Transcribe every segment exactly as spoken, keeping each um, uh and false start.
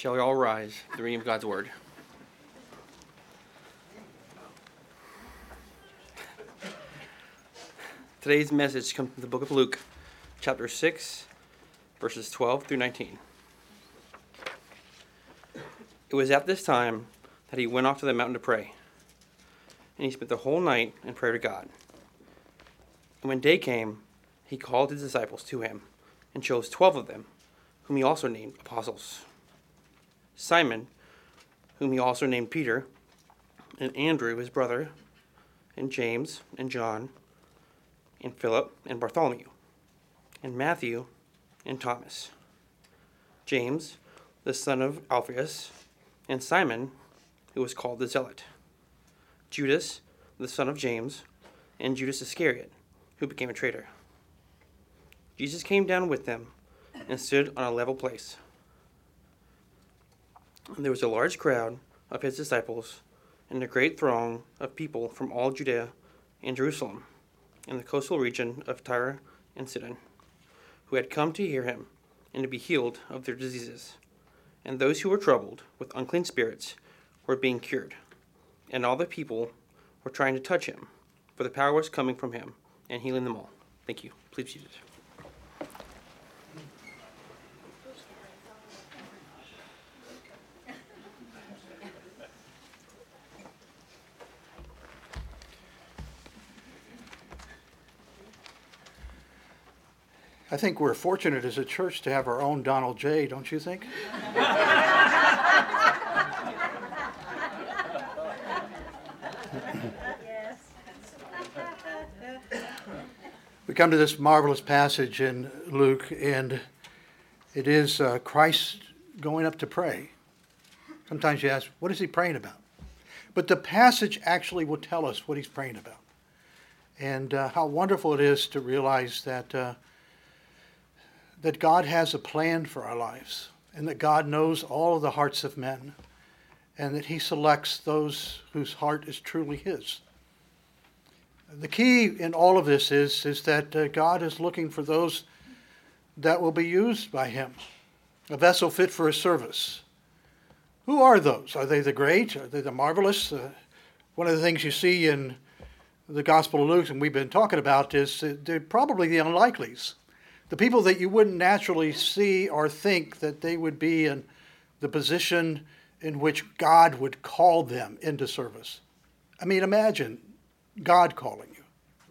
Shall we all rise for the reading of God's Word? Today's message comes from the book of Luke, chapter six, verses twelve through nineteen. It was at this time that he went off to the mountain to pray, and he spent the whole night in prayer to God. And when day came, he called his disciples to him, and chose twelve of them, whom he also named apostles. Simon, whom he also named Peter, and Andrew his brother, and James, and John, and Philip, and Bartholomew, and Matthew, and Thomas, James, the son of Alphaeus, and Simon, who was called the Zealot, Judas, the son of James, and Judas Iscariot, who became a traitor. Jesus came down with them and stood on a level place. And there was a large crowd of his disciples and a great throng of people from all Judea and Jerusalem and the coastal region of Tyre and Sidon, who had come to hear him and to be healed of their diseases. And those who were troubled with unclean spirits were being cured. And all the people were trying to touch him, for the power was coming from him and healing them all. Thank you. Please be seated. I think we're fortunate as a church to have our own Donald J., don't you think? We come to this marvelous passage in Luke, and it is uh, Christ going up to pray. Sometimes you ask, what is he praying about? But the passage actually will tell us what he's praying about. And uh, how wonderful it is to realize that uh, that God has a plan for our lives, and that God knows all of the hearts of men, and that he selects those whose heart is truly his. The key in all of this is, is that uh, God is looking for those that will be used by him, a vessel fit for his service. Who are those? Are they the great? Are they the marvelous? Uh, one of the things you see in the Gospel of Luke, and we've been talking about, is uh, they're probably the unlikelies. The people that you wouldn't naturally see or think that they would be in the position in which God would call them into service. I mean, imagine God calling you.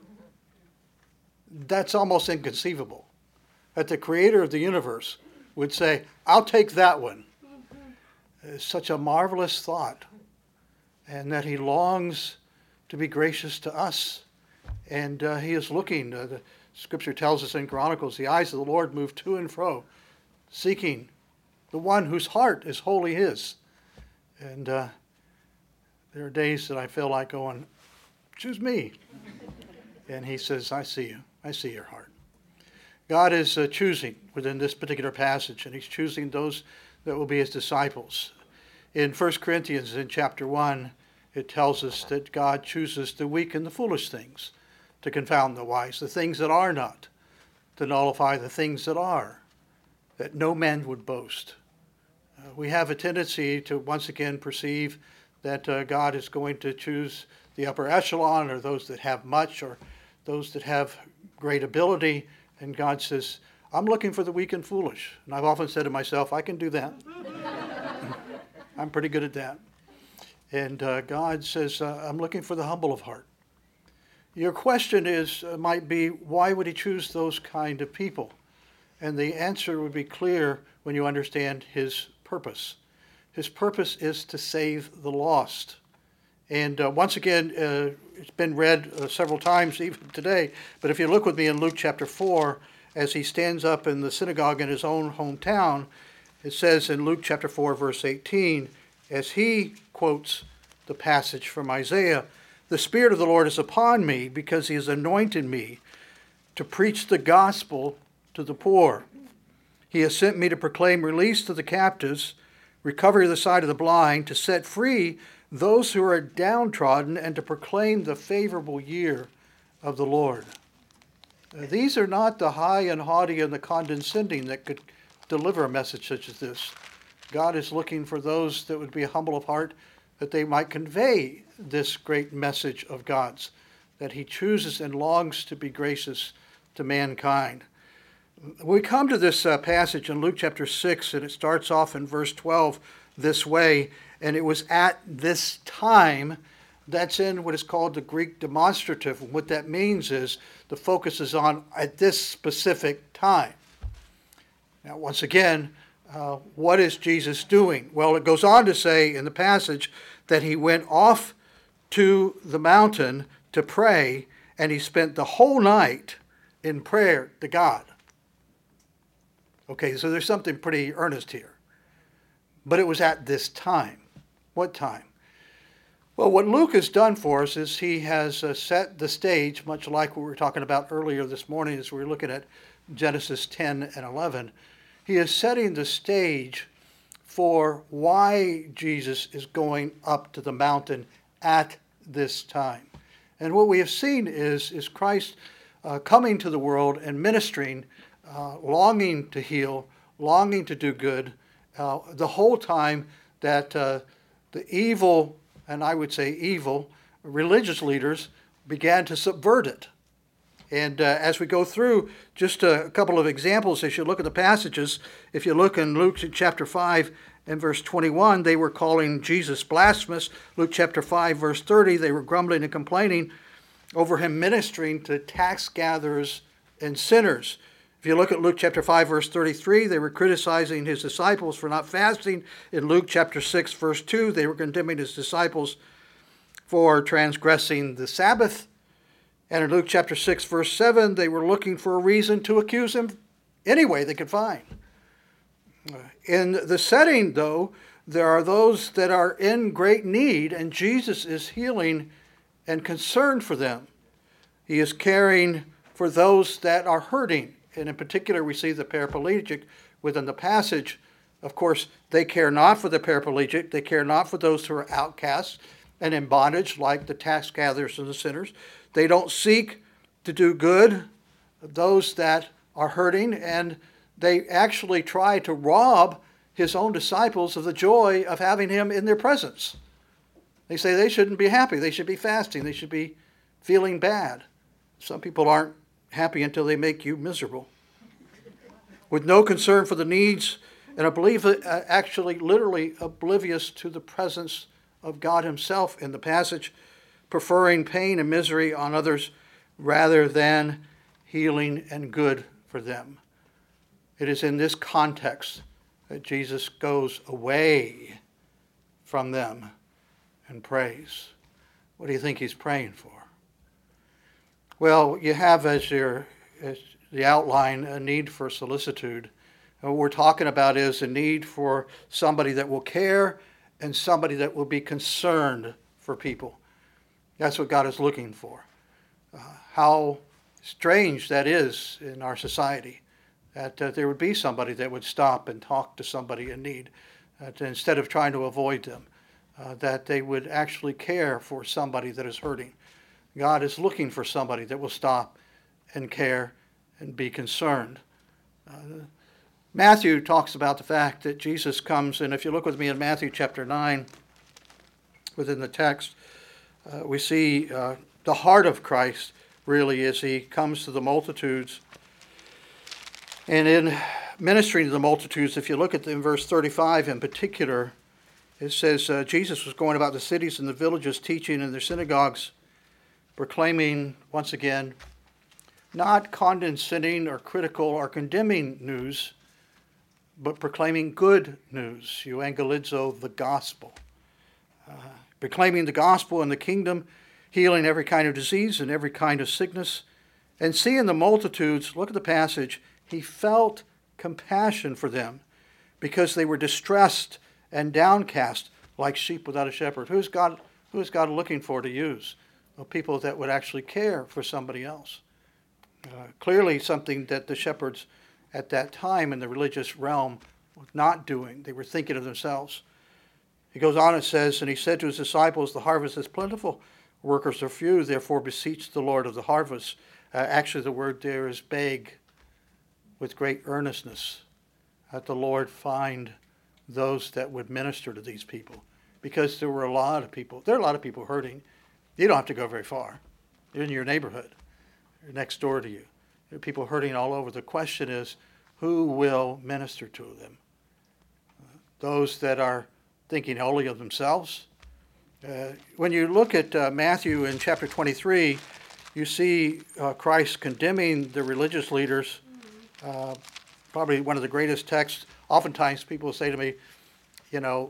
That's almost inconceivable. That the creator of the universe would say, I'll take that one. It's such a marvelous thought. And that he longs to be gracious to us. And uh, he is looking, uh, the Scripture tells us in Chronicles, the eyes of the Lord move to and fro, seeking the one whose heart is wholly his. And uh, there are days that I feel like going, choose me. And he says, I see you. I see your heart. God is uh, choosing within this particular passage, and he's choosing those that will be his disciples. In First Corinthians, in chapter one, it tells us that God chooses the weak and the foolish things to confound the wise, the things that are not, to nullify the things that are, that no man would boast. Uh, we have a tendency to once again perceive that uh, God is going to choose the upper echelon, or those that have much, or those that have great ability, and God says, I'm looking for the weak and foolish. And I've often said to myself, I can do that. I'm pretty good at that. And uh, God says, uh, I'm looking for the humble of heart. Your question is, uh, might be, why would he choose those kind of people? And the answer would be clear when you understand his purpose. His purpose is to save the lost. And uh, once again, uh, it's been read uh, several times even today, but if you look with me in Luke chapter four, as he stands up in the synagogue in his own hometown, it says in Luke chapter four, verse eighteen, as he quotes the passage from Isaiah, the Spirit of the Lord is upon me because he has anointed me to preach the gospel to the poor. He has sent me to proclaim release to the captives, recovery of the sight of the blind, to set free those who are downtrodden, and to proclaim the favorable year of the Lord. Uh, these are not the high and haughty and the condescending that could deliver a message such as this. God is looking for those that would be humble of heart, that they might convey this great message of God's, that he chooses and longs to be gracious to mankind. We come to this uh, passage in Luke chapter six, and it starts off in verse twelve this way, and it was at this time. That's in what is called the Greek demonstrative. And what that means is the focus is on at this specific time. Now, once again, uh, what is Jesus doing? Well, it goes on to say in the passage that he went off to the mountain to pray, and he spent the whole night in prayer to God. Okay, so there's something pretty earnest here. But it was at this time. What time? Well, what Luke has done for us is he has uh, set the stage, much like what we were talking about earlier this morning as we were looking at Genesis ten and eleven. He is setting the stage for why Jesus is going up to the mountain at this time. And what we have seen is, is Christ uh, coming to the world and ministering, uh, longing to heal, longing to do good, uh, the whole time that uh, the evil, and I would say evil, religious leaders began to subvert it. And uh, as we go through just a couple of examples, as you look at the passages, if you look in Luke chapter five and verse twenty-one, they were calling Jesus blasphemous. Luke chapter five, verse thirty, they were grumbling and complaining over him ministering to tax gatherers and sinners. If you look at Luke chapter five, verse thirty-three, they were criticizing his disciples for not fasting. In Luke chapter six, verse two, they were condemning his disciples for transgressing the Sabbath. And in Luke chapter six, verse seven, they were looking for a reason to accuse him any way they could find. In the setting, though, there are those that are in great need, and Jesus is healing and concerned for them. He is caring for those that are hurting. And in particular, we see the paraplegic within the passage. Of course, they care not for the paraplegic. They care not for those who are outcasts and in bondage, like the tax gatherers and the sinners. They don't seek to do good, those that are hurting, and they actually try to rob his own disciples of the joy of having him in their presence. They say they shouldn't be happy. They should be fasting. They should be feeling bad. Some people aren't happy until they make you miserable. With no concern for the needs, and I believe uh, actually literally oblivious to the presence of God himself in the passage, preferring pain and misery on others rather than healing and good for them. It is in this context that Jesus goes away from them and prays. What do you think he's praying for? Well, you have as your as the outline a need for solicitude. And what we're talking about is a need for somebody that will care and somebody that will be concerned for people. That's what God is looking for. Uh, how strange that is in our society, that uh, there would be somebody that would stop and talk to somebody in need, uh, to, instead of trying to avoid them, uh, that they would actually care for somebody that is hurting. God is looking for somebody that will stop and care and be concerned. Uh, Matthew talks about the fact that Jesus comes, and if you look with me in Matthew chapter nine, within the text, uh, we see uh, the heart of Christ really as he comes to the multitudes. And in ministering to the multitudes, if you look at the, in verse thirty-five in particular, it says uh, Jesus was going about the cities and the villages, teaching in their synagogues, proclaiming, once again, not condescending or critical or condemning news, but proclaiming good news, euangelizo, the gospel. Uh, proclaiming the gospel and the kingdom, healing every kind of disease and every kind of sickness. And seeing the multitudes, look at the passage, he felt compassion for them because they were distressed and downcast like sheep without a shepherd. Who's God, who is God looking for to use? Well, people that would actually care for somebody else. Uh, clearly something that the shepherds at that time in the religious realm were not doing. They were thinking of themselves. He goes on and says, and he said to his disciples, the harvest is plentiful, workers are few, therefore beseech the Lord of the harvest. Uh, actually, the word there is beg, with great earnestness, that the Lord find those that would minister to these people, because there were a lot of people. There are a lot of people hurting. You don't have to go very far. You're in your neighborhood, you're next door to you. There are people hurting all over. The question is, who will minister to them? Uh, those that are thinking only of themselves. Uh, when you look at uh, Matthew in chapter twenty-three, you see uh, Christ condemning the religious leaders. Uh, probably one of the greatest texts. Oftentimes people say to me, you know,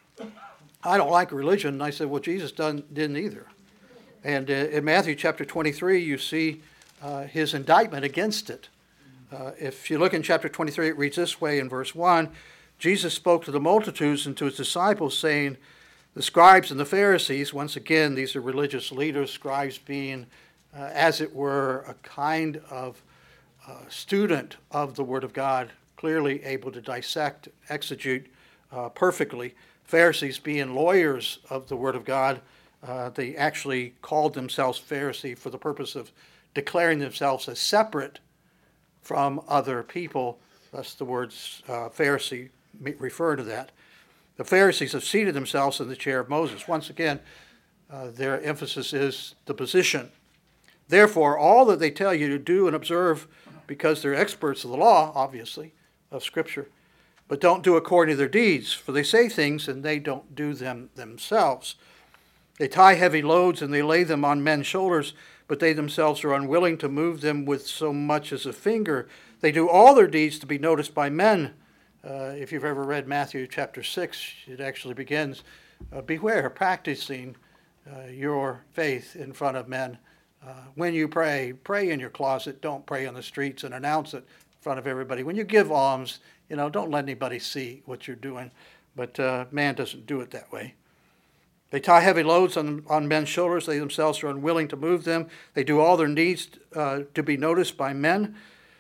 I don't like religion. And I said, well, Jesus done, didn't either. And uh, in Matthew chapter twenty-three, you see uh, his indictment against it. Uh, if you look in chapter twenty-three, it reads this way in verse one, Jesus spoke to the multitudes and to his disciples, saying, the scribes and the Pharisees, once again, these are religious leaders, scribes being, uh, as it were, a kind of uh, student of the Word of God, clearly able to dissect, exegete uh, perfectly. Pharisees being lawyers of the Word of God, uh, they actually called themselves Pharisee for the purpose of declaring themselves as separate from other people. Thus the words uh, Pharisee refer to that. The Pharisees have seated themselves in the chair of Moses. Once again, uh, their emphasis is the position. Therefore, all that they tell you to do and observe, because they're experts of the law, obviously, of Scripture, but don't do according to their deeds, for they say things and they don't do them themselves. They tie heavy loads and they lay them on men's shoulders, but they themselves are unwilling to move them with so much as a finger. They do all their deeds to be noticed by men. Uh, if you've ever read Matthew chapter six, it actually begins, uh, beware, practicing uh, your faith in front of men. Uh, when you pray, pray in your closet. Don't pray on the streets and announce it in front of everybody. When you give alms, you know, don't let anybody see what you're doing. But uh, man doesn't do it that way. They tie heavy loads on, on men's shoulders. They themselves are unwilling to move them. They do all their needs uh, to be noticed by men.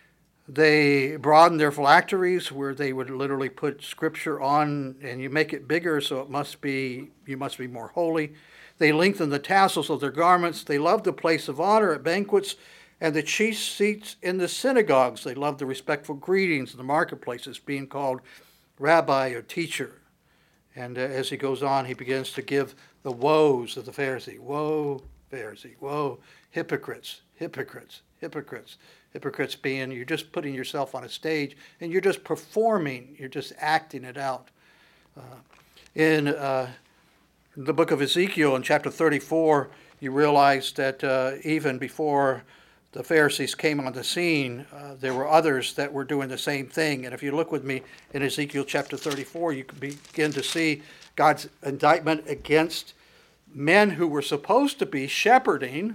They broaden their phylacteries, where they would literally put Scripture on, and you make it bigger, so it must be, you must be more holy. They lengthen the tassels of their garments. They love the place of honor at banquets and the chief seats in the synagogues. They love the respectful greetings in the marketplaces, being called rabbi or teacher. And uh, as he goes on, he begins to give the woes of the Pharisee. Woe, Pharisee. Woe, hypocrites, hypocrites, hypocrites. Hypocrites being you're just putting yourself on a stage and you're just performing. You're just acting it out. Uh, in uh, the book of Ezekiel in chapter thirty-four, you realize that uh, even before the Pharisees came on the scene, uh, there were others that were doing the same thing. And if you look with me in Ezekiel chapter thirty-four, you can begin to see God's indictment against men who were supposed to be shepherding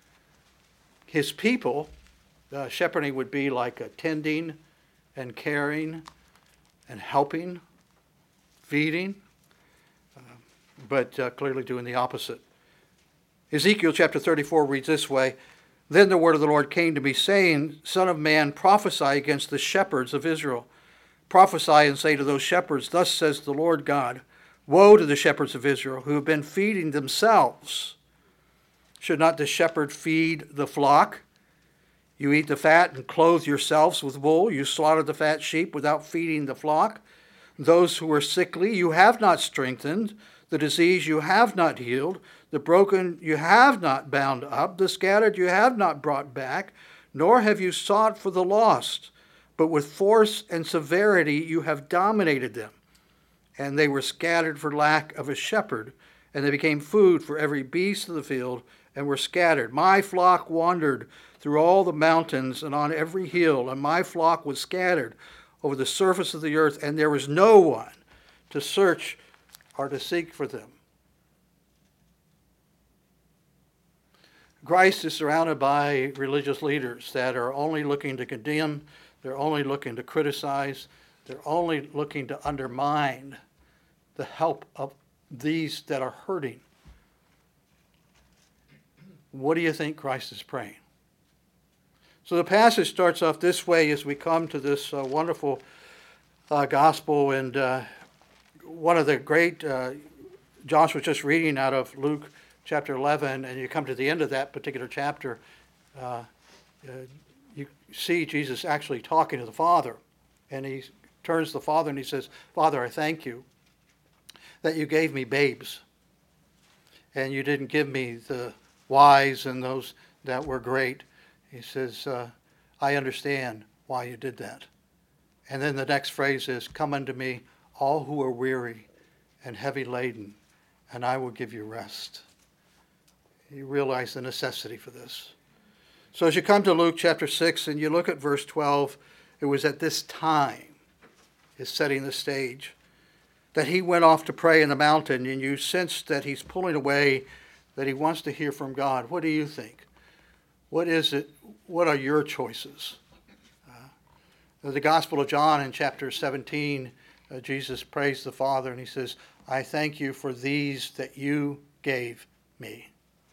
his people. Uh, shepherding would be like attending and caring and helping, feeding, uh, but uh, clearly doing the opposite. Ezekiel chapter thirty-four reads this way, Then the word of the Lord came to me, saying, Son of man, prophesy against the shepherds of Israel. Prophesy and say to those shepherds, Thus says the Lord God, Woe to the shepherds of Israel, who have been feeding themselves. Should not the shepherd feed the flock? You eat the fat and clothe yourselves with wool. You slaughter the fat sheep without feeding the flock. Those who are sickly you have not strengthened. The disease you have not healed. The broken you have not bound up. The scattered you have not brought back. Nor have you sought for the lost. But with force and severity you have dominated them. And they were scattered for lack of a shepherd. And they became food for every beast of the field and were scattered. My flock wandered through all the mountains and on every hill, and my flock was scattered over the surface of the earth, and there was no one to search or to seek for them. Christ is surrounded by religious leaders that are only looking to condemn, they're only looking to criticize, they're only looking to undermine the help of these that are hurting. What do you think Christ is praying? So the passage starts off this way as we come to this uh, wonderful uh, gospel. And uh, one of the great, uh, Josh was just reading out of Luke chapter eleven, and you come to the end of that particular chapter, uh, uh, you see Jesus actually talking to the Father. And he turns to the Father and he says, Father, I thank you that you gave me babes. And you didn't give me the wise and those that were great. He says, uh, I understand why you did that. And then the next phrase is, come unto me, all who are weary and heavy laden, and I will give you rest. You realize the necessity for this. So as you come to Luke chapter six and you look at verse twelve, it was at this time, is setting the stage, that he went off to pray in the mountain, and you sense that he's pulling away, that he wants to hear from God. What do you think? What is it? What are your choices? Uh, the Gospel of John in chapter seventeen, uh, Jesus prays the Father, and he says, I thank you for these that you gave me.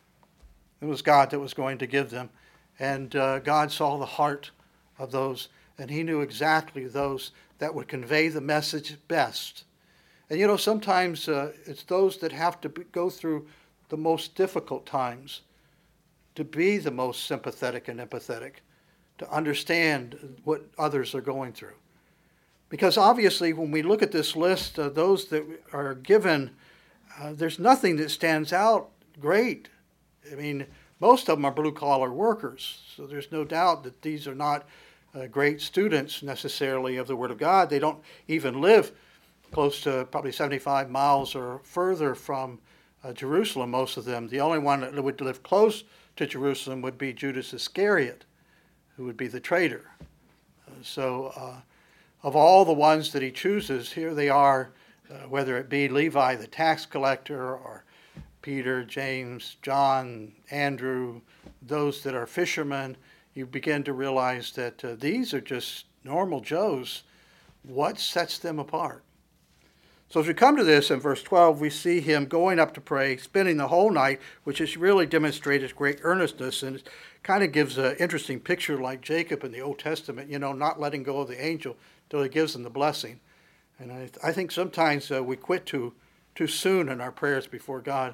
It was God that was going to give them. And uh, God saw the heart of those, and he knew exactly those that would convey the message best. And you know, sometimes uh, it's those that have to be, go through the most difficult times to be the most sympathetic and empathetic, to understand what others are going through. Because obviously, when we look at this list, uh, those that are given, uh, there's nothing that stands out great. I mean, most of them are blue-collar workers, so there's no doubt that these are not uh, great students necessarily of the Word of God. They don't even live close to probably seventy-five miles or further from uh, Jerusalem, most of them. The only one that would live close to Jerusalem would be Judas Iscariot, who would be the traitor. Uh, so uh, of all the ones that he chooses, here they are, uh, whether it be Levi the tax collector or Peter, James, John, Andrew, those that are fishermen, you begin to realize that uh, these are just normal Joes. What sets them apart? So as we come to this in verse twelve, we see him going up to pray, spending the whole night, which is really demonstrated great earnestness, and it kind of gives an interesting picture like Jacob in the Old Testament, you know, not letting go of the angel till he gives them the blessing. And I, I think sometimes uh, we quit too, too soon in our prayers before God.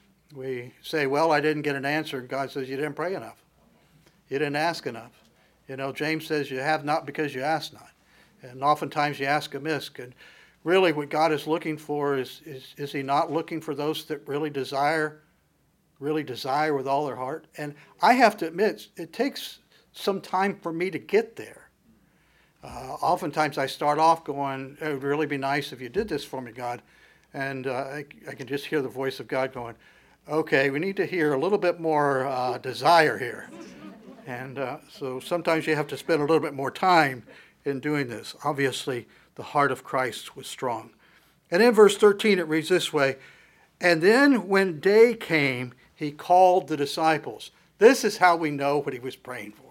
We say, well, I didn't get an answer, and God says, you didn't pray enough. You didn't ask enough. You know, James says you have not because you ask not. And oftentimes you ask amiss. And really what God is looking for is, is, is he not looking for those that really desire, really desire with all their heart? And I have to admit, it takes some time for me to get there. Uh, oftentimes I start off going, it would really be nice if you did this for me, God. And uh, I, I can just hear the voice of God going, okay, we need to hear a little bit more uh, desire here. And uh, so sometimes you have to spend a little bit more time in doing this. Obviously, the heart of Christ was strong. And in verse thirteen, it reads this way, and then when day came, he called the disciples. This is how we know what he was praying for.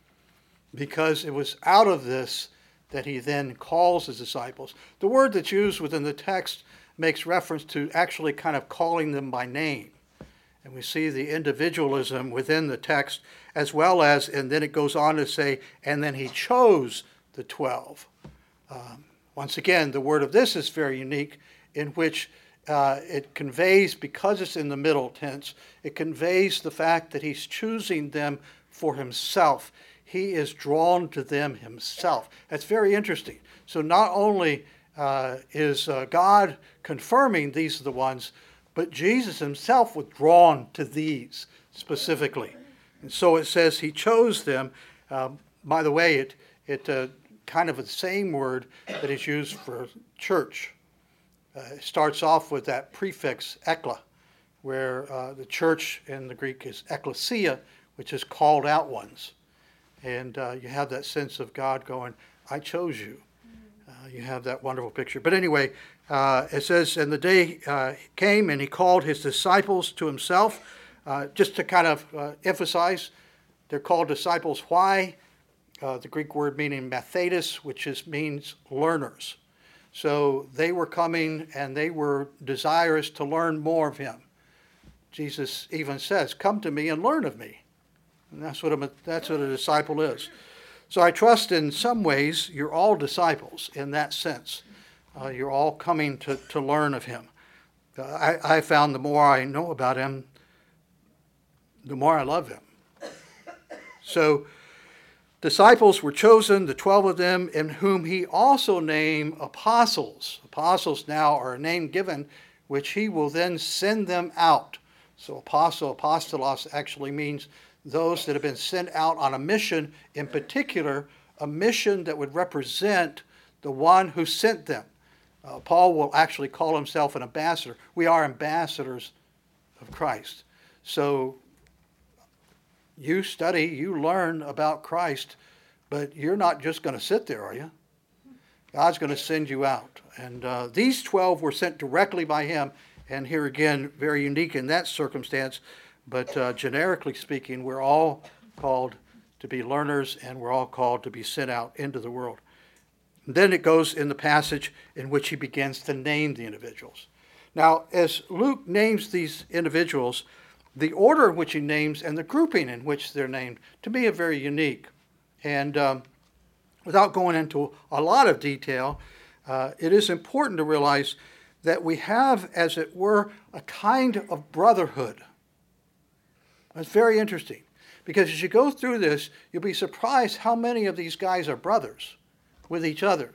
Because it was out of this that he then calls his disciples. The word that's used within the text makes reference to actually kind of calling them by name. And we see the individualism within the text, as well as, and then it goes on to say, and then he chose the twelve. Um, once again, the word of this is very unique, in which uh, it conveys, because it's in the middle tense, it conveys the fact that he's choosing them for himself. He is drawn to them himself. That's very interesting. So not only uh, is uh, God confirming these are the ones, but Jesus himself was drawn to these specifically. And so it says he chose them. Um, by the way, it, it uh, kind of the same word that is used for church. Uh, it starts off with that prefix ekla, where uh, the church in the Greek is ekklesia, which is called out ones. And uh, you have that sense of God going, I chose you. Uh, you have that wonderful picture. But anyway, uh, it says, and the day uh, came and he called his disciples to himself. Uh, just to kind of uh, emphasize, they're called disciples. Why? Uh, the Greek word meaning mathetes, which is, means learners. So they were coming and they were desirous to learn more of him. Jesus even says, come to me and learn of me. And that's what a, that's what a disciple is. So I trust in some ways you're all disciples in that sense. Uh, you're all coming to, to learn of him. Uh, I, I found the more I know about him, the more I love him. So Disciples were chosen, the twelve of them, in whom he also named apostles. Apostles now are a name given, which he will then send them out. So apostle, apostolos actually means those that have been sent out on a mission, in particular, a mission that would represent the one who sent them. Uh, Paul will actually call himself an ambassador. We are ambassadors of Christ. So you study, you learn about Christ, but you're not just going to sit there, are you? God's going to send you out. And uh, these twelve were sent directly by him, and here again, very unique in that circumstance, but uh, generically speaking, we're all called to be learners, and we're all called to be sent out into the world. And then it goes in the passage in which he begins to name the individuals. Now, as Luke names these individuals, the order in which he names and the grouping in which they're named, to me, are very unique. And um, without going into a lot of detail, uh, it is important to realize that we have, as it were, a kind of brotherhood. It's very interesting, because as you go through this, you'll be surprised how many of these guys are brothers with each other.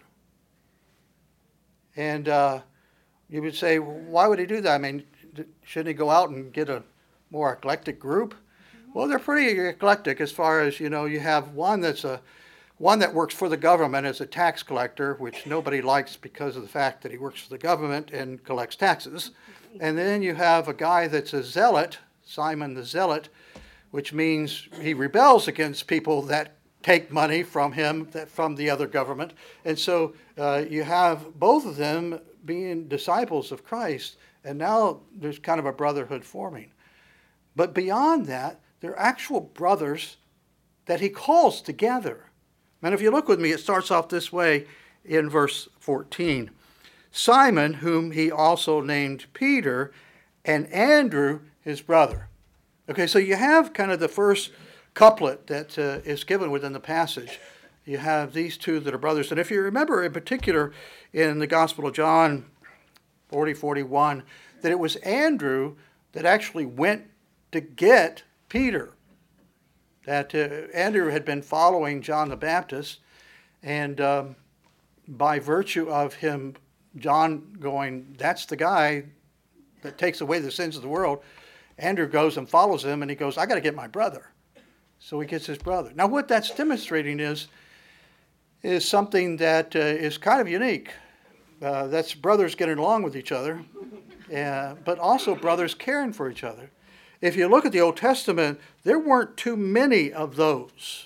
And uh, you would say, why would he do that? I mean, shouldn't he go out and get a more eclectic group? Well, they're pretty eclectic as far as, you know, you have one that's a one that works for the government as a tax collector, which nobody likes because of the fact that he works for the government and collects taxes. And then you have a guy that's a zealot, Simon the Zealot, which means he rebels against people that take money from him, that from the other government. And so uh, you have both of them being disciples of Christ, and now there's kind of a brotherhood forming. But beyond that, they're actual brothers that he calls together. And if you look with me, it starts off this way in verse fourteen. Simon, whom he also named Peter, and Andrew, his brother. Okay, so you have kind of the first couplet that uh, is given within the passage. You have these two that are brothers. And if you remember in particular in the Gospel of John forty forty-one, that it was Andrew that actually went to get Peter. That uh, Andrew had been following John the Baptist, and um, by virtue of him, John going, that's the guy that takes away the sins of the world, Andrew goes and follows him, and he goes, I got to get my brother. So he gets his brother. Now what that's demonstrating is, is something that uh, is kind of unique. Uh, that's brothers getting along with each other, uh, but also brothers caring for each other. If you look at the Old Testament, there weren't too many of those.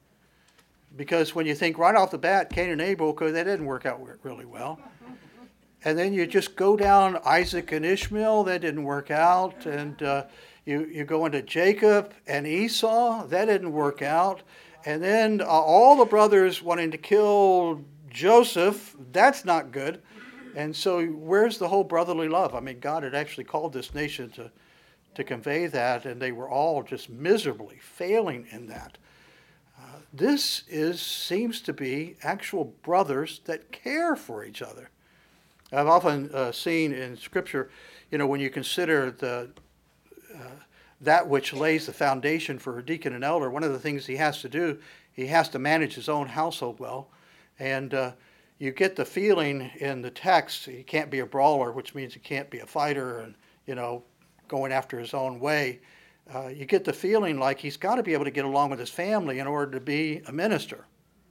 Because when you think right off the bat, Cain and Abel, that didn't work out really well. And then you just go down Isaac and Ishmael, that didn't work out. And uh, you, you go into Jacob and Esau, that didn't work out. And then uh, all the brothers wanting to kill Joseph, that's not good. And so where's the whole brotherly love? I mean, God had actually called this nation to to convey that, and they were all just miserably failing in that. Uh, this is seems to be actual brothers that care for each other. I've often uh, seen in Scripture, you know, when you consider the uh, that which lays the foundation for a deacon and elder, one of the things he has to do, he has to manage his own household well. And uh, you get the feeling in the text, he can't be a brawler, which means he can't be a fighter and, you know, going after his own way. Uh, you get the feeling like he's got to be able to get along with his family in order to be a minister,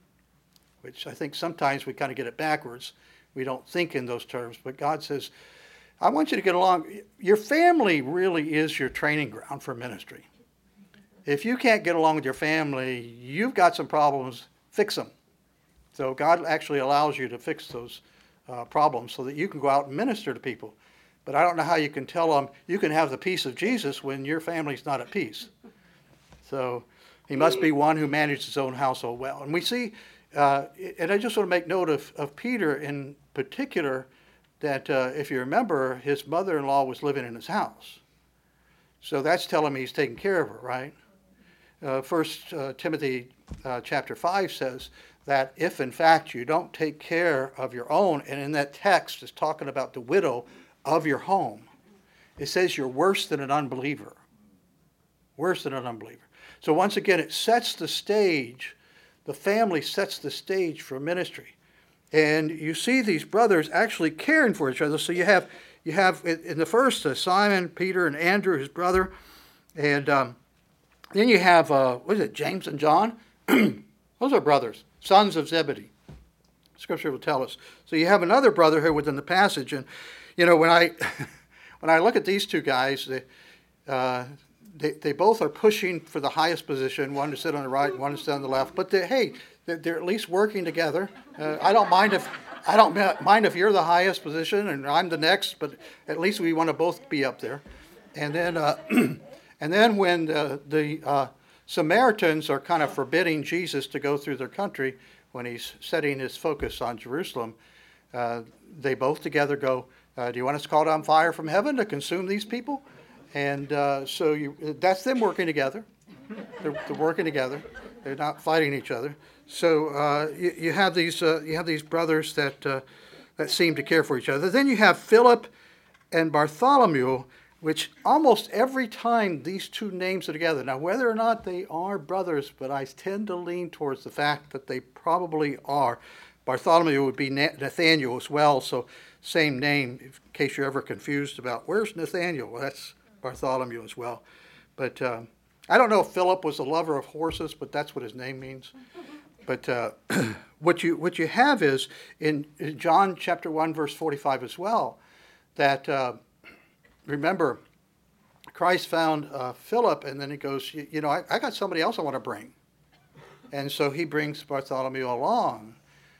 which I think sometimes we kind of get it backwards. We don't think in those terms, but God says, I want you to get along. Your family really is your training ground for ministry. If you can't get along with your family, you've got some problems, fix them. So God actually allows you to fix those uh, problems so that you can go out and minister to people. But I don't know how you can tell them you can have the peace of Jesus when your family's not at peace. So he must be one who managed his own household well. And we see, uh, and I just want to make note of, of Peter in particular, that uh, if you remember, his mother-in-law was living in his house. So that's telling me he's taking care of her, right? Uh, First uh, Timothy uh, chapter five says that if in fact you don't take care of your own, and in that text is talking about the widow of your home, it says you're worse than an unbeliever. Worse than an unbeliever. So once again, it sets the stage the family sets the stage for ministry. And you see these brothers actually caring for each other. So you have, you have in the first, uh, Simon, Peter, and Andrew, his brother. And um, then you have, uh, what is it, James and John? Those are brothers, sons of Zebedee. Scripture will tell us. So you have another brotherhood within the passage. And, you know, when I when I look at these two guys, they, uh, they, they both are pushing for the highest position, one to sit on the right, one to sit on the left. But, they, hey, they're, they're at least working together. Uh, I don't mind if I don't mind if you're the highest position and I'm the next, but at least we want to both be up there. And then, uh, and then when uh, the uh, Samaritans are kind of forbidding Jesus to go through their country, when he's setting his focus on Jerusalem, uh, they both together go, uh, do you want us to call down fire from heaven to consume these people? And uh, so you, that's them working together. They're, they're working together. They're not fighting each other. So uh, you, you have these uh, you have these brothers that uh, that seem to care for each other. Then you have Philip and Bartholomew, which almost every time these two names are together. Now, whether or not they are brothers, but I tend to lean towards the fact that they probably are. Bartholomew would be Nathaniel as well, so same name, in case you're ever confused about where's Nathaniel. Well, that's Bartholomew as well. But um, I don't know if Philip was a lover of horses, but that's what his name means. But uh, what you what you have is in, in John chapter one, verse forty-five as well, that uh, remember, Christ found uh, Philip, and then he goes, you, you know, I, I got somebody else I want to bring. And so he brings Bartholomew along.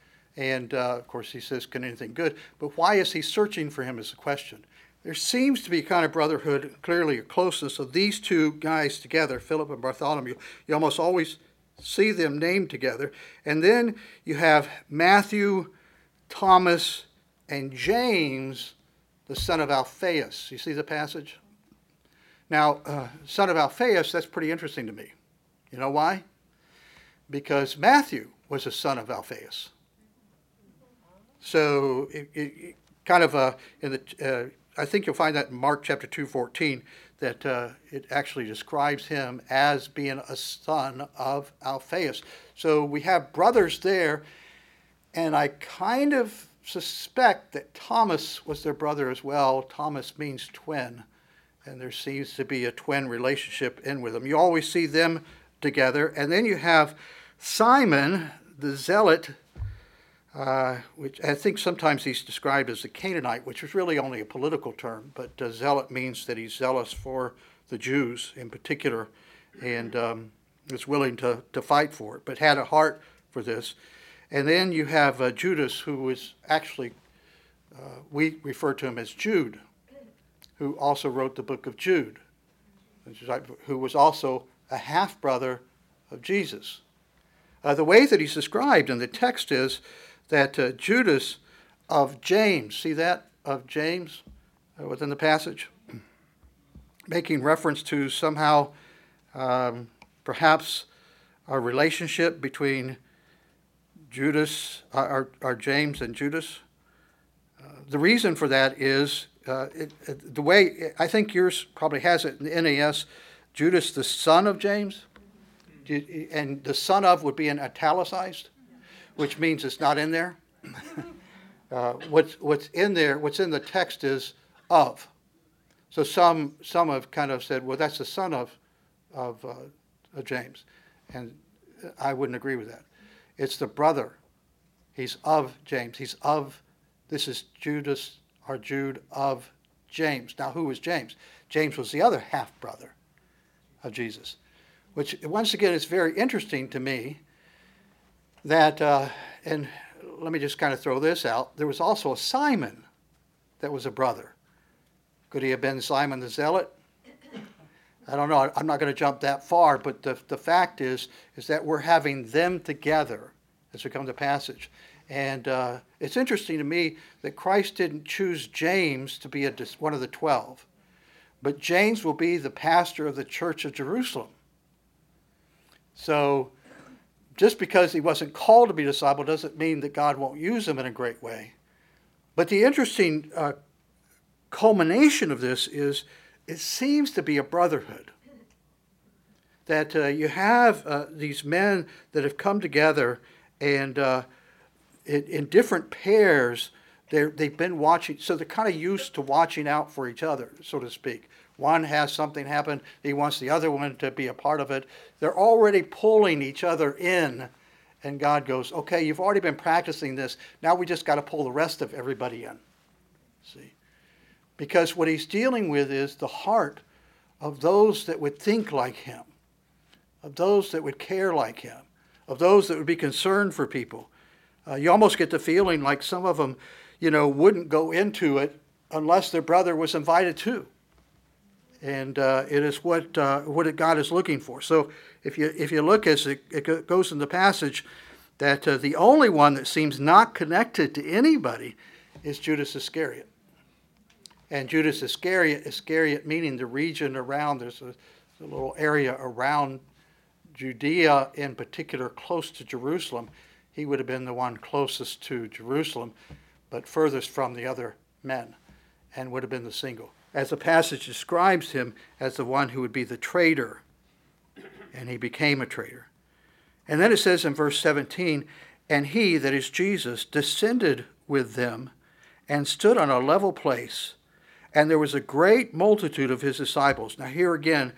And, uh, of course, he says, can anything good? But why is he searching for him is the question. There seems to be kind of brotherhood, clearly a closeness of these two guys together, Philip and Bartholomew. You almost always see them named together. And then you have Matthew, Thomas, and James, the son of Alphaeus. You see the passage? Now, uh, son of Alphaeus, that's pretty interesting to me. You know why? Because Matthew was a son of Alphaeus. So, it, it, kind of uh, in the, uh, I think you'll find that in Mark chapter two, fourteen, that uh, it actually describes him as being a son of Alphaeus. So we have brothers there, and I kind of suspect that Thomas was their brother as well. Thomas means twin, and there seems to be a twin relationship in with them. You always see them together. And then you have Simon, the zealot, uh, which I think sometimes he's described as a Canaanite, which is really only a political term, but uh, zealot means that he's zealous for the Jews in particular, and um, is willing to, to fight for it, but had a heart for this. And then you have uh, Judas, who is actually, uh, we refer to him as Jude, who also wrote the book of Jude, who was also a half-brother of Jesus. Uh, the way that he's described in the text is that uh, Judas of James, see that, of James uh, within the passage, making reference to somehow um, perhaps a relationship between Judas, uh, or, or James and Judas. Uh, the reason for that is uh, it, it, the way, I think yours probably has it in the N A S, Judas the son of James, and the son of would be in italicized, which means it's not in there. uh, what's, what's in there, what's in the text is of. So some some have kind of said, well, that's the son of, of, uh, of James. And I wouldn't agree with that. It's the brother. He's of James. He's of, this is Judas or Jude of James. Now, who was James? James was the other half-brother of Jesus, which once again is very interesting to me that, uh, and let me just kind of throw this out, there was also a Simon that was a brother. Could he have been Simon the Zealot? I don't know. I'm not going to jump that far, but the, the fact is, is that we're having them together as we come to passage. And uh, it's interesting to me that Christ didn't choose James to be a, one of the twelve, but James will be the pastor of the church of Jerusalem. So just because he wasn't called to be a disciple doesn't mean that God won't use him in a great way. But the interesting uh, culmination of this is it seems to be a brotherhood. that uh, you have uh, these men that have come together and uh, in, in different pairs, they're, they've been watching, so they're kind of used to watching out for each other, so to speak. One has something happen, he wants the other one to be a part of it. They're already pulling each other in, and God goes, okay, you've already been practicing this, now we just got to pull the rest of everybody in. See? Because what he's dealing with is the heart of those that would think like him, of those that would care like him, of those that would be concerned for people. Uh, you almost get the feeling like some of them, you know, wouldn't go into it unless their brother was invited too. And uh, it is what uh, what God is looking for. So if you if you look as it, it goes in the passage, that uh, the only one that seems not connected to anybody is Judas Iscariot. And Judas Iscariot, Iscariot meaning the region around, there's a, a little area around Judea in particular, close to Jerusalem. He would have been the one closest to Jerusalem, but furthest from the other men, and would have been the single. As the passage describes him as the one who would be the traitor, and he became a traitor. And then it says in verse seventeen, and he, that is Jesus, descended with them and stood on a level place, and there was a great multitude of his disciples. Now here again,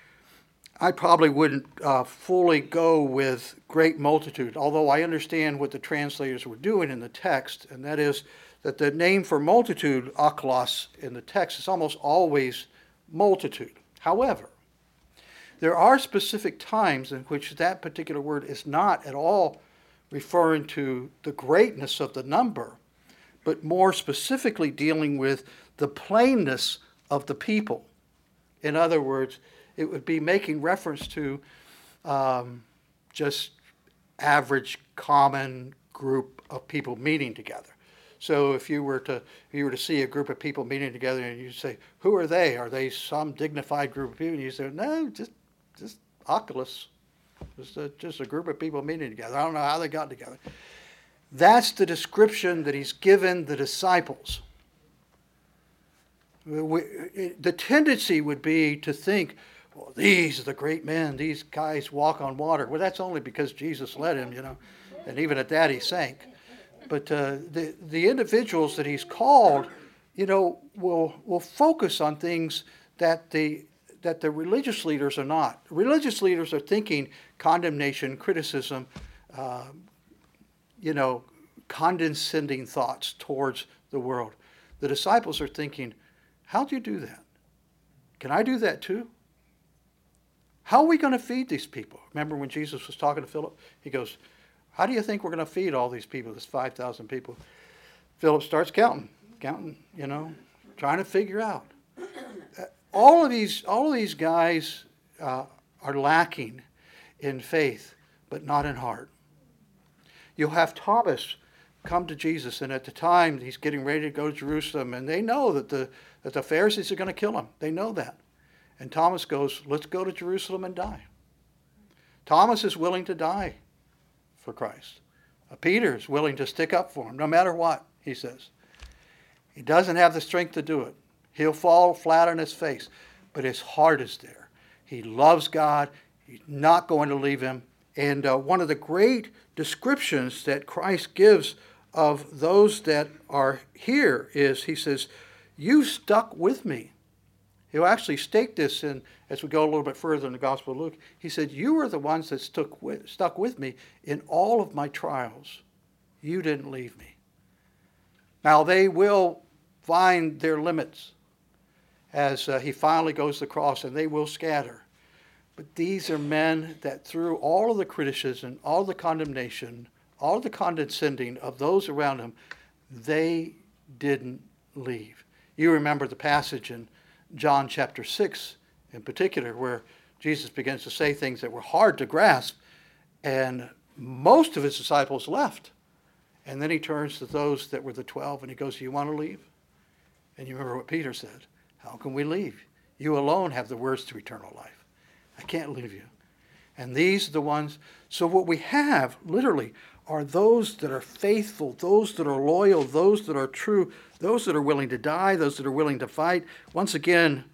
I probably wouldn't uh, fully go with great multitude, although I understand what the translators were doing in the text, and that is that the name for multitude, aklos, in the text is almost always multitude. However, there are specific times in which that particular word is not at all referring to the greatness of the number, but more specifically dealing with the plainness of the people. In other words, it would be making reference to um, just average, common group of people meeting together. So if you were to if you were to see a group of people meeting together and you say, who are they? Are they some dignified group of people? And you say, no, just just Oculus. Just a, just a group of people meeting together. I don't know how they got together. That's the description that he's given the disciples. We, it, the tendency would be to think, well, these are the great men. These guys walk on water. Well, that's only because Jesus led him, you know. And even at that, he sank. But uh, the the individuals that he's called, you know, will will focus on things that the that the religious leaders are not. Religious leaders are thinking condemnation, criticism, uh, you know, condescending thoughts towards the world. The disciples are thinking, how do you do that? Can I do that too? How are we going to feed these people? Remember when Jesus was talking to Philip? He goes, how do you think we're going to feed all these people, this five thousand people? Philip starts counting, counting, you know, trying to figure out. All of these, all of these guys uh, are lacking in faith, but not in heart. You'll have Thomas come to Jesus, and at the time he's getting ready to go to Jerusalem, and they know that the that the Pharisees are going to kill him. They know that. And Thomas goes, let's go to Jerusalem and die. Thomas is willing to die for Christ. Uh, Peter is willing to stick up for him, no matter what, he says. He doesn't have the strength to do it. He'll fall flat on his face, but his heart is there. He loves God. He's not going to leave him. And uh, one of the great descriptions that Christ gives of those that are here is, he says, you stuck with me. He'll actually state this in, as we go a little bit further in the Gospel of Luke. He said, you are the ones that stuck with, stuck with me in all of my trials. You didn't leave me. Now they will find their limits as uh, he finally goes to the cross, and they will scatter. But these are men that through all of the criticism, all of the condemnation, all of the condescending of those around him, they didn't leave. You remember the passage in John chapter six in particular, where Jesus begins to say things that were hard to grasp, and most of his disciples left. And then he turns to those that were the twelve, and he goes, do you want to leave? And you remember what Peter said, how can we leave? You alone have the words to eternal life. I can't leave you. And these are the ones, so what we have, literally, are those that are faithful, those that are loyal, those that are true, those that are willing to die, those that are willing to fight. Once again,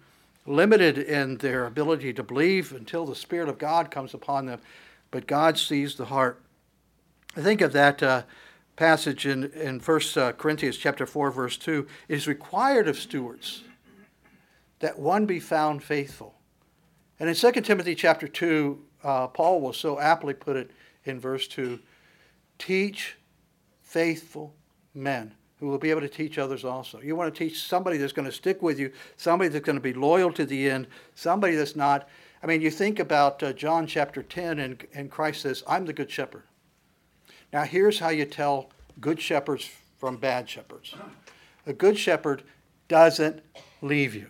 limited in their ability to believe until the Spirit of God comes upon them. But God sees the heart. I think of that uh, passage in, in First Corinthians chapter four, verse two. It is required of stewards that one be found faithful. And in Second Timothy chapter two, uh, Paul will so aptly put it in verse two, teach faithful men who will be able to teach others also. You want to teach somebody that's going to stick with you, somebody that's going to be loyal to the end, somebody that's not. I mean, you think about uh, John chapter ten, and, and Christ says, I'm the good shepherd. Now, here's how you tell good shepherds from bad shepherds. A good shepherd doesn't leave you.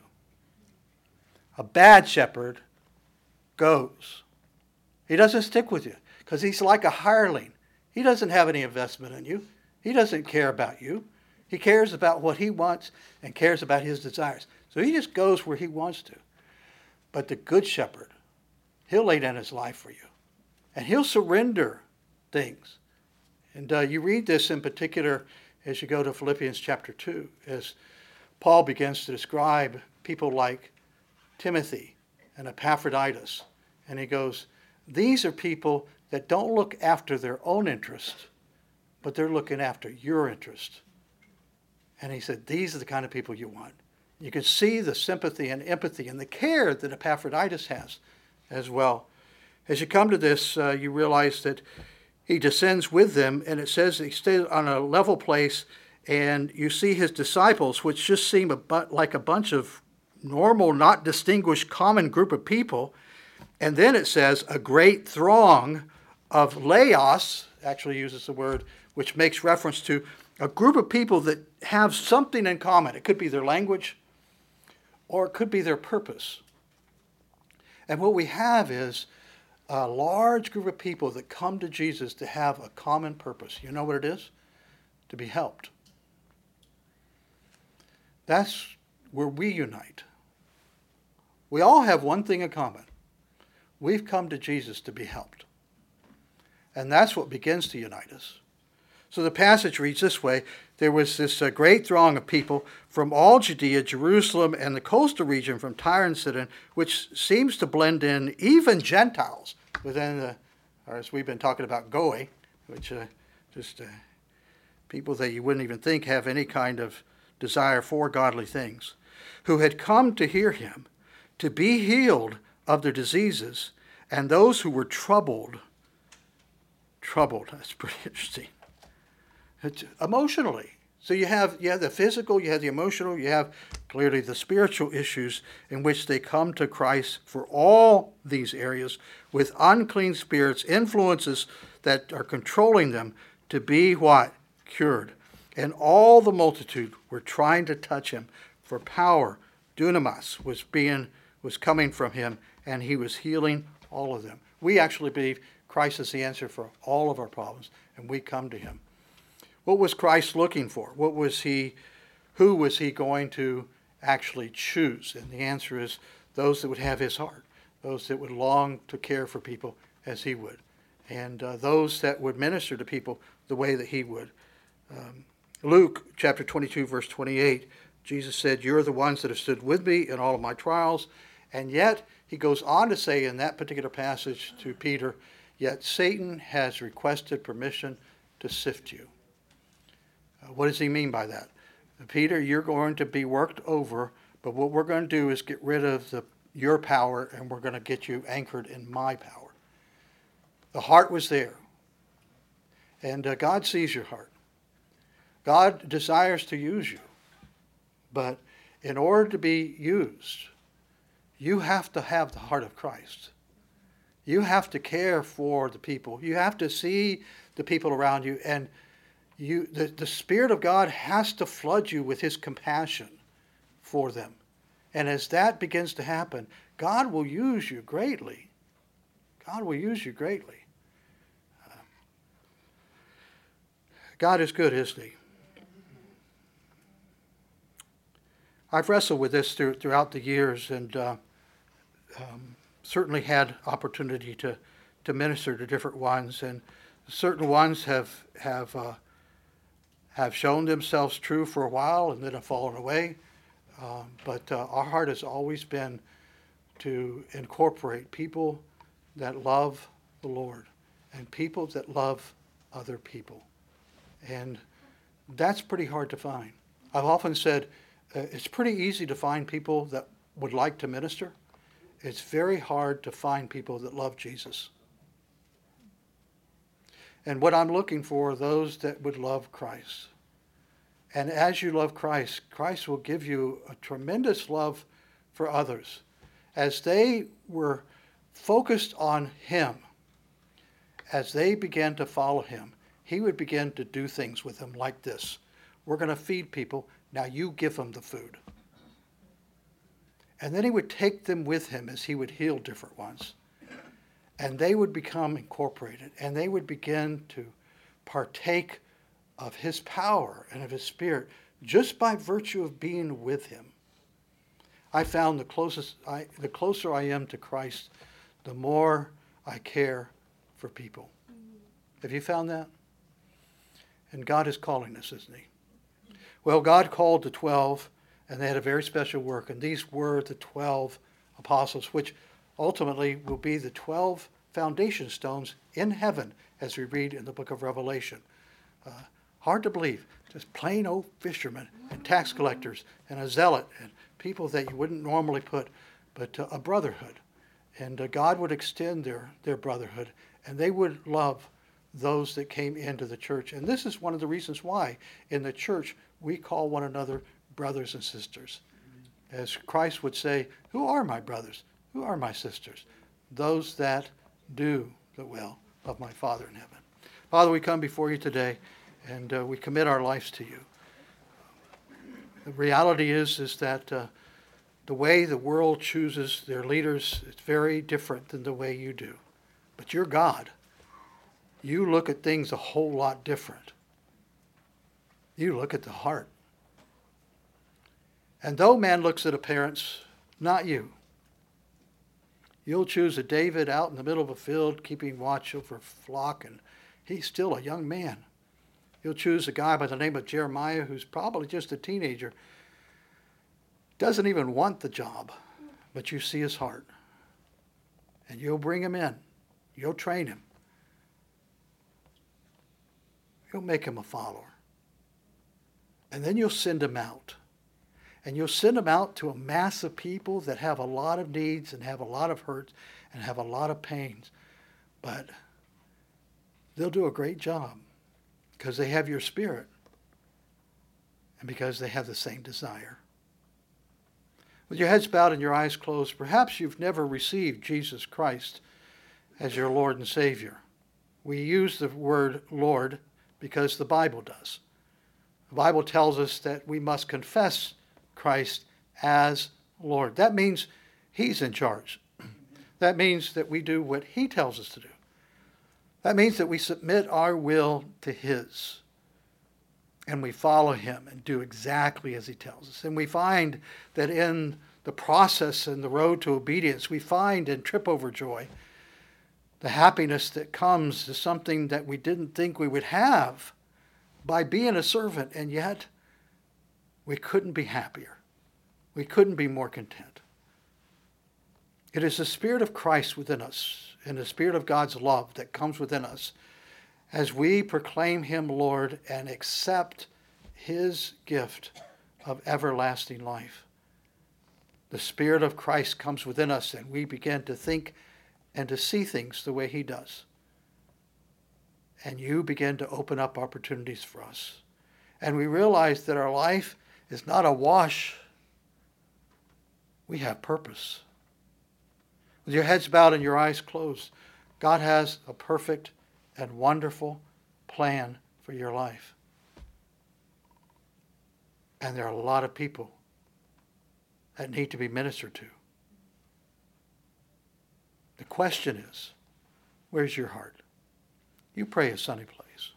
A bad shepherd goes. He doesn't stick with you because he's like a hireling. He doesn't have any investment in you. He doesn't care about you. He cares about what he wants and cares about his desires. So he just goes where he wants to. But the good shepherd, he'll lay down his life for you. And he'll surrender things. And uh, you read this in particular as you go to Philippians chapter two, as Paul begins to describe people like Timothy and Epaphroditus. And he goes, these are people that don't look after their own interest, but they're looking after your interest. And he said, these are the kind of people you want. You can see the sympathy and empathy and the care that Epaphroditus has as well. As you come to this, uh, you realize that he descends with them, and it says he stays on a level place, and you see his disciples, which just seem a bu- like a bunch of normal, not distinguished, common group of people. And then it says a great throng of laos, actually uses the word, which makes reference to a group of people that have something in common. It could be their language, or it could be their purpose. And what we have is a large group of people that come to Jesus to have a common purpose. You know what it is? To be helped. That's where we unite. We all have one thing in common. We've come to Jesus to be helped. And that's what begins to unite us. So the passage reads this way. There was this uh, great throng of people from all Judea, Jerusalem, and the coastal region from Tyre and Sidon, which seems to blend in even Gentiles within the, or as we've been talking about, Goy, which uh, just uh, people that you wouldn't even think have any kind of desire for godly things, who had come to hear him, to be healed of their diseases, and those who were troubled. Troubled, that's pretty interesting. It's emotionally. So you have, you have the physical, you have the emotional, you have clearly the spiritual issues in which they come to Christ for all these areas with unclean spirits, influences that are controlling them to be what? Cured. And all the multitude were trying to touch him, for power, dunamis, was being was coming from him, and he was healing all of them. We actually believe Christ is the answer for all of our problems, and we come to him. What was Christ looking for? What was he, who was he going to actually choose? And the answer is those that would have his heart, those that would long to care for people as he would, and uh, those that would minister to people the way that he would. Um, Luke chapter twenty-two, verse twenty-eight, Jesus said, you're the ones that have stood with me in all of my trials. And yet, he goes on to say in that particular passage to Peter, yet Satan has requested permission to sift you. Uh, what does he mean by that? Peter, you're going to be worked over, but what we're going to do is get rid of the, your power, and we're going to get you anchored in my power. The heart was there. And uh, God sees your heart. God desires to use you. But in order to be used, you have to have the heart of Christ. You have to care for the people. You have to see the people around you, and you the, the Spirit of God has to flood you with his compassion for them. And as that begins to happen, God will use you greatly. God will use you greatly. Uh, God is good, isn't he? I've wrestled with this through, throughout the years, and uh, um, certainly had opportunity to, to minister to different ones, and certain ones have have uh, have shown themselves true for a while and then have fallen away. Um, but uh, our heart has always been to incorporate people that love the Lord and people that love other people. And that's pretty hard to find. I've often said uh, it's pretty easy to find people that would like to minister. It's very hard to find people that love Jesus. And what I'm looking for are those that would love Christ. And as you love Christ, Christ will give you a tremendous love for others. As they were focused on him, as they began to follow him, he would begin to do things with them like this. We're going to feed people. Now you give them the food. And then he would take them with him as he would heal different ones. And they would become incorporated. And they would begin to partake of his power and of his spirit just by virtue of being with him. I found the closest I, the closer I am to Christ, the more I care for people. Have you found that? And God is calling us, isn't he? Well, God called the twelve, and they had a very special work. And these were the twelve apostles, which ultimately will be the twelve foundation stones in heaven, as we read in the book of Revelation. Uh, hard to believe. Just plain old fishermen and tax collectors and a zealot and people that you wouldn't normally put, but uh, a brotherhood. And uh, God would extend their, their brotherhood, and they would love those that came into the church. And this is one of the reasons why in the church we call one another brothers and sisters. As Christ would say, who are my brothers? Who are my sisters? Those that do the will of my Father in heaven. Father, we come before you today, and uh, we commit our lives to you. The reality is, is that uh, the way the world chooses their leaders is very different than the way you do. But you're God. You look at things a whole lot different. You look at the heart. And though man looks at appearance, not you. You'll choose a David out in the middle of a field keeping watch over a flock, and he's still a young man. You'll choose a guy by the name of Jeremiah who's probably just a teenager, doesn't even want the job, but you see his heart. And you'll bring him in. You'll train him. You'll make him a follower. And then you'll send him out. And you'll send him out to a mass of people that have a lot of needs and have a lot of hurts and have a lot of pains. But they'll do a great job because they have your spirit and because they have the same desire. With your heads bowed and your eyes closed, perhaps you've never received Jesus Christ as your Lord and Savior. We use the word Lord because the Bible does. The Bible tells us that we must confess Christ as Lord. That means he's in charge. That means that we do what he tells us to do. That means that we submit our will to his. And we follow him and do exactly as he tells us. And we find that in the process and the road to obedience, we find and trip over joy the happiness that comes to something that we didn't think we would have by being a servant, and yet we couldn't be happier. We couldn't be more content. It is the Spirit of Christ within us and the Spirit of God's love that comes within us as we proclaim him Lord and accept his gift of everlasting life. The Spirit of Christ comes within us and we begin to think and to see things the way he does. And you begin to open up opportunities for us. And we realize that our life is not a wash. We have purpose. With your heads bowed and your eyes closed, God has a perfect and wonderful plan for your life. And there are a lot of people that need to be ministered to. The question is, where's your heart? You pray a sunny place.